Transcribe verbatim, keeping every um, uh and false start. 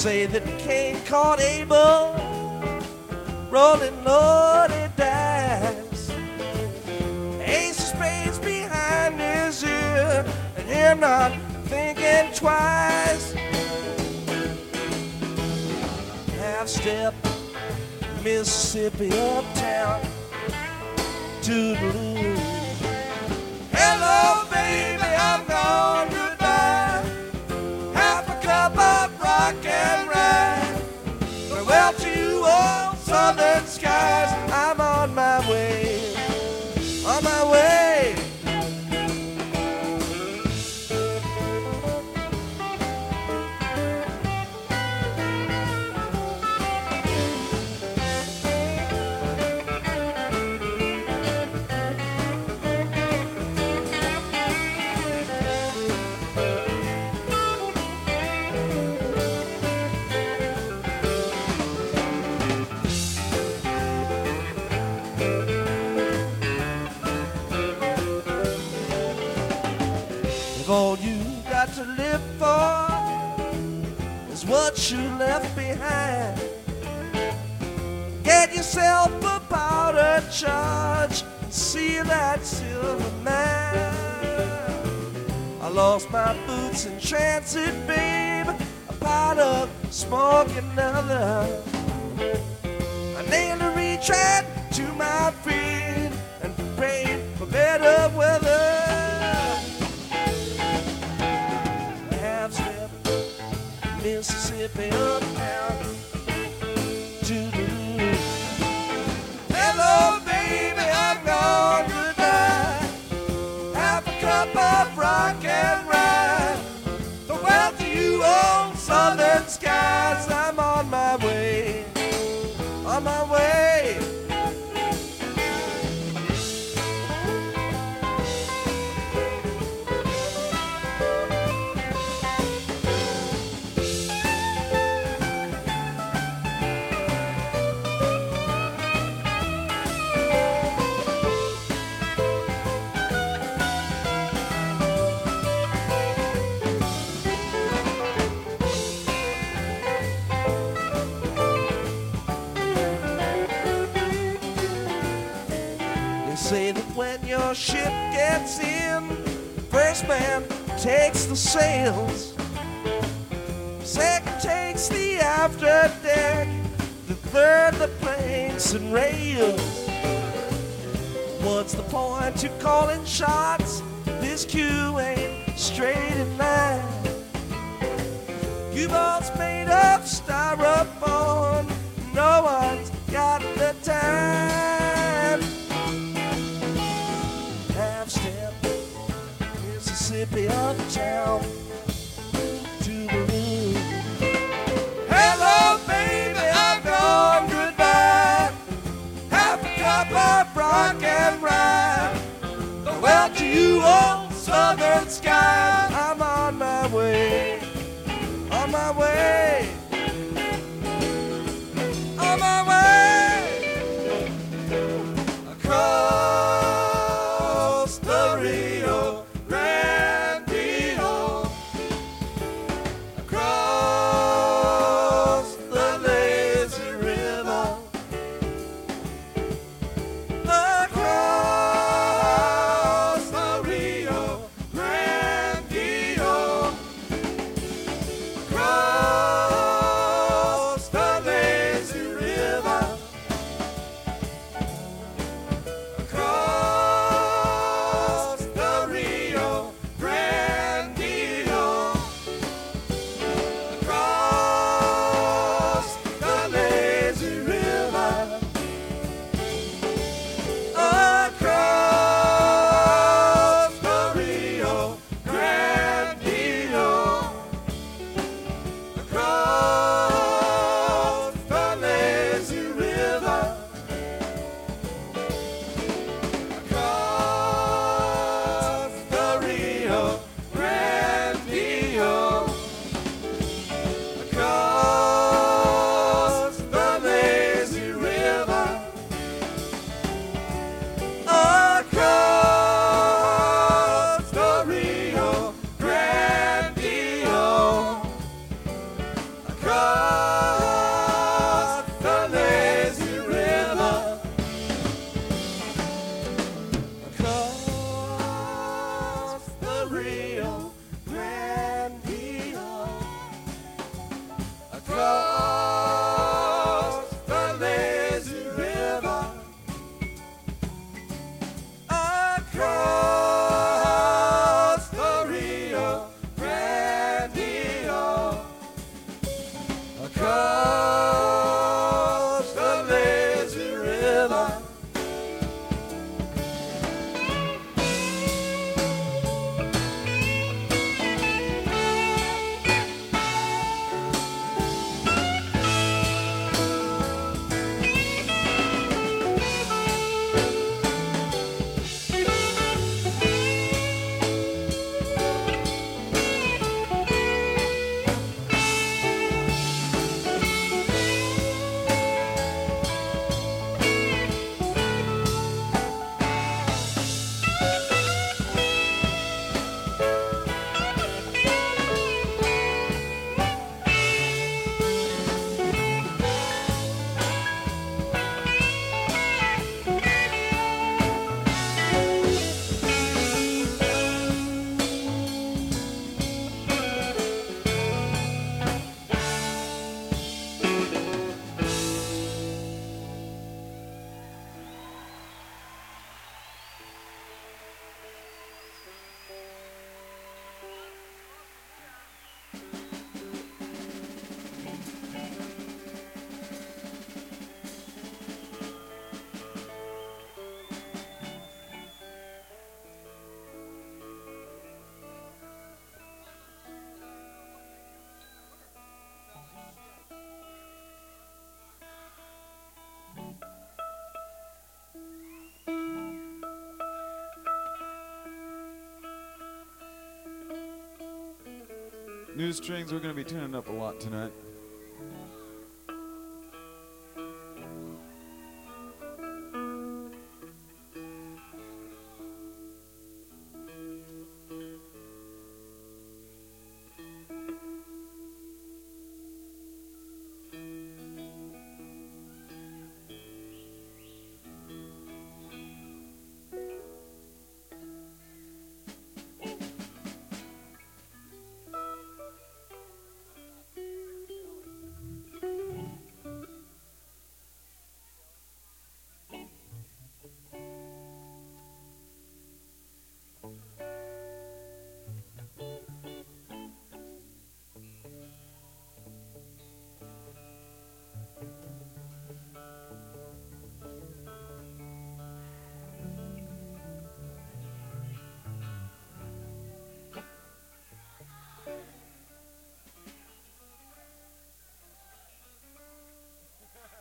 say that Cain caught Abel rolling loaded dice. Ace of spades behind his ear, and him not thinking twice. Half step, Mississippi uptown, toodaloo. Hello, baby, I'm gone, goodbye. Half a cup of rock and rye. Farewell to old southern skies. I'm on my way, on my way. If all you got to live for is what you left behind, get yourself a powder charge, see that silver mine. I lost my boots in transit, babe, a pot of smoke another. I nailed a retread to my feet and prayed for better weather. Mississippi uptown, toodaloo. Hello, baby, I'm gone, goodbye. Half a cup of rock and rye. Farewell to you, old southern skies. I'm on my way, on my way. Say that when your ship gets in, first man takes the sails, second takes the after deck, the third the planks and rails. What's the point to calling shots? This queue ain't straight in line. U-boats made of styrofoam, no one's got the time. Half step, Mississippi uptown, toodaloo. Hello, baby, I'm gone, goodbye. Half a cup of rock and rye. Farewell to you, old southern skies. I'm on my way, on my way, on my way. Across the Rio Grande, across the lazy river, across the Rio Grande. New strings, we're going to be tuning up a lot tonight.